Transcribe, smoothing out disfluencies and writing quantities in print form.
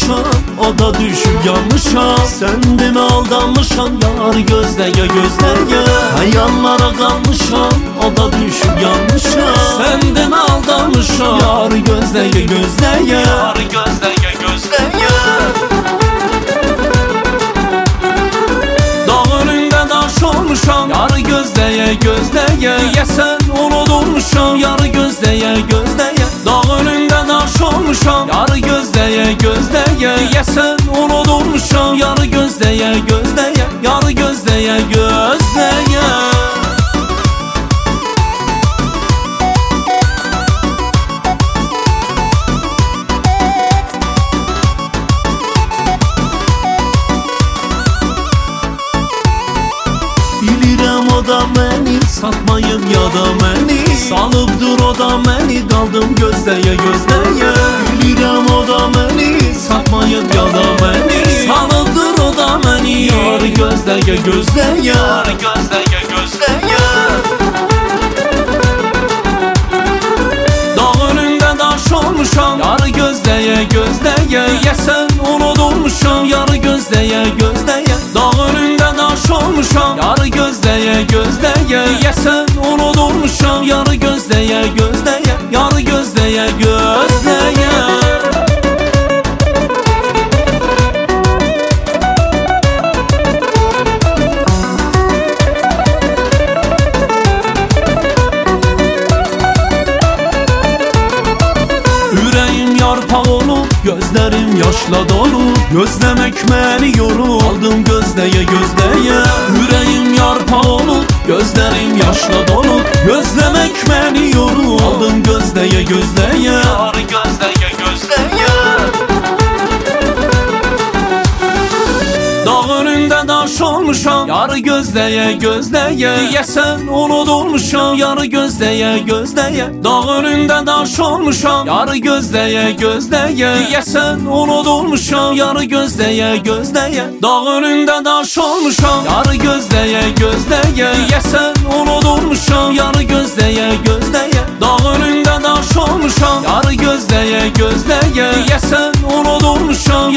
aldanmışam, o da düşüp yanmışam. Sen de mi aldanmışam, yar gözleye gözleye. Hayallara kalmışam, o da düşüp yanmışam. Sen de mi aldanmışam, yar gözleye gözleye. Yar gözleye gözleye. Dağ önünde daş olmuşam, yar gözleye gözleye. Yesen unudulmuşam, yar gözleye gözleye. Dağ önünde daş olmuşam, yar gözleye gözleye. Yesen unudulmuşam, yar gözleye gözleye. Yar gözleye gözleye. Bilirəm o da məni, satmayın ya da məni. Salıbdır o da məni, qaldım gözləyə gözləyə. Bilirəm o da məni, satmayın ya da məni. Salıbdır o da məni, yar gözləyə gözləyə. Yar gözləyə gözləyə. Dağ önündə daş olmuşam, yar gözləyə gözləyə. Yəsən unudulmuşam, yar gözləyə gözləyə. Dağ önündə daş olmuşam, yar gözləyə gözləyə. Yəsən unudulmuşam, yar gözləyə gözləyə. Yar gözləyə gözləyə. Ürəyim yarpaq olub, gözlərim yaşla dolu. Gözləmək məni yorub, aldım gözləyə gözləyə. Ürəyim yarpaq olub, gözlərim yaşla dolu. Gözləmək məni yorub, aldım gözləyə gözləyə. Yar gözləyə gözləyə. Dağ önündə daş olmuşam, yar gözləyə gözləyə. Yəsən unudulmuşam, yar gözləyə gözləyə. Dağ önündə daş olmuşam, yar gözləyə gözləyə. Yəsən unudulmuşam, yar gözləyə gözləyə. Dağ önündə daş olmuşam, yar gözləyə gözləyə. Yəsən unudulmuşam, yar gözləyə gözləyə. Dağ önündə daş olmuşam, yar gözləyə gözləyə. Yəsən unudulmuşam,